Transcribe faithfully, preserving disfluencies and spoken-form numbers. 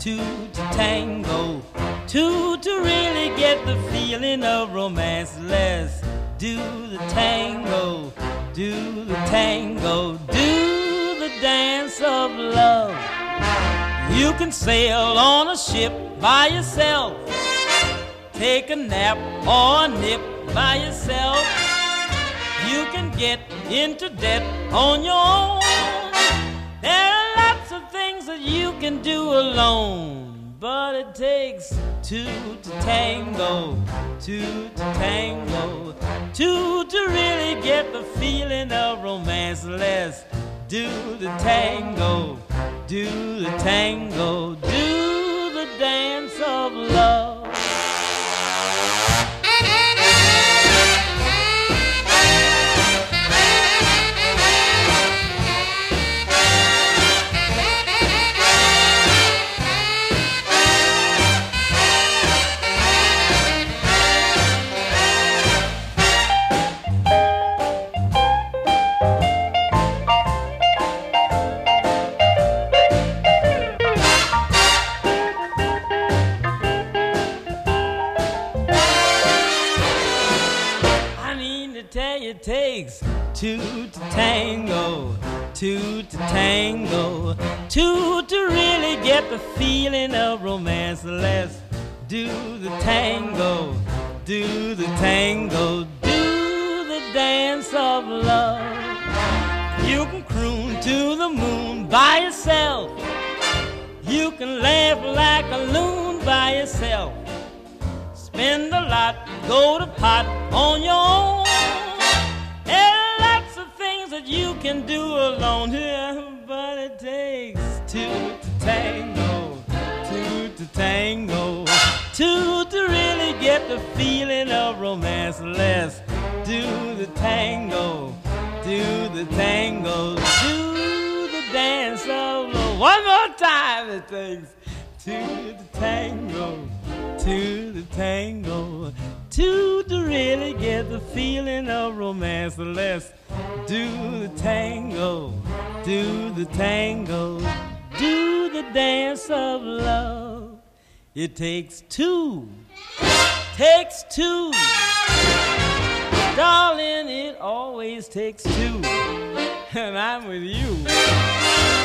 two to tango, two to really get the feeling of romance. Let's do the tango, do the tango, do the dance of love. You can sail on a ship by yourself, take a nap or a nip by yourself. You can get into debt on your own. There are lots of things that you can do alone, but it takes two to tango, two to tango, two to really get the feeling of romance. Let's do the tango, do the tango, do the dance of love. It takes two to tango, two to tango, two to really get the feeling of romance. Let's do the tango, do the tango, do the dance of love. You can croon to the moon by yourself. You can laugh like a loon by yourself. Spend a lot, go to pot on your own. That you can do alone here, but it takes two to tango, two to tango, two to really get the feeling of romance. Let's do the tango, do the tango, do the dance of love. One more time. It takes two to tango, two to tango, two to really get the feeling of romance. Let's do the tango, do the tango, do the dance of love. It takes two, takes two. Darling, it always takes two. And I'm with you.